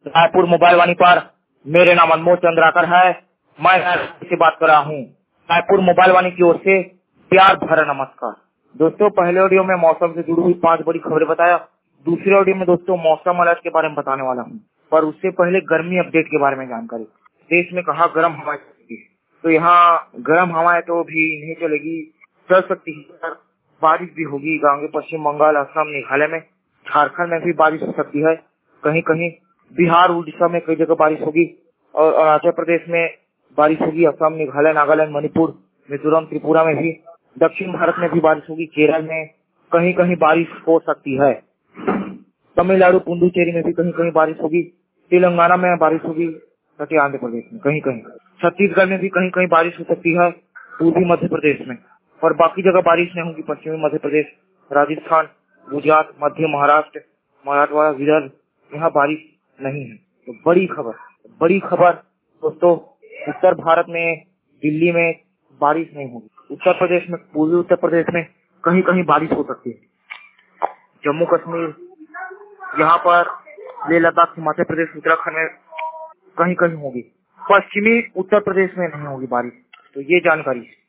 Raipur mobile वाणी पर मेरे नाम अनमोल चंद्राकर है। मैं से बात कर रहा हूँ। रायपुर मोबाइल वाणी की ओर से प्यार भरा नमस्कार। दोस्तों, पहले ऑडियो में मौसम से जुड़ी हुई 5 बड़ी खबरें बताया। दूसरे ऑडियो में दोस्तों मौसम अलर्ट के बारे में बताने वाला हूँ, पर उससे पहले गर्मी अपडेट के बारे में जानकारी। देश में कहा गर्म हवाएं चलेगी, तो यहाँ गर्म हवाएं तो भी नहीं चलेगी, चल सकती है। बारिश भी होगी। गांगे पश्चिम बंगाल, असम, मेघालय में, झारखंड में भी बारिश हो सकती है। कहीं कहीं बिहार, उड़ीसा में कई जगह बारिश होगी और अरुणाचल प्रदेश में बारिश होगी। असम, मेघालय, नागालैंड, मणिपुर, मिजोरम, त्रिपुरा में भी, दक्षिण भारत में भी बारिश होगी। केरल में कहीं कहीं बारिश हो सकती है। तमिलनाडु, पुडुचेरी में भी कहीं कहीं बारिश होगी। तेलंगाना में बारिश होगी। तटीय आंध्र प्रदेश में कहीं कहीं, छत्तीसगढ़ में भी कहीं कहीं बारिश हो सकती है। पूर्वी मध्य प्रदेश में, और बाकी जगह बारिश नहीं होगी। पश्चिमी मध्य प्रदेश, राजस्थान, गुजरात, मध्य महाराष्ट्र, मराठवाड़ा, विदर्भ, यहाँ बारिश नहीं है। तो बड़ी खबर दोस्तों, उत्तर भारत में, दिल्ली में बारिश नहीं होगी। उत्तर प्रदेश में, पूर्वी उत्तर प्रदेश में कहीं कहीं बारिश हो सकती है। जम्मू कश्मीर, यहाँ पर लेह लद्दाख, हिमाचल प्रदेश, उत्तराखंड में कहीं कहीं होगी। पश्चिमी उत्तर प्रदेश में नहीं होगी बारिश। तो ये जानकारी है।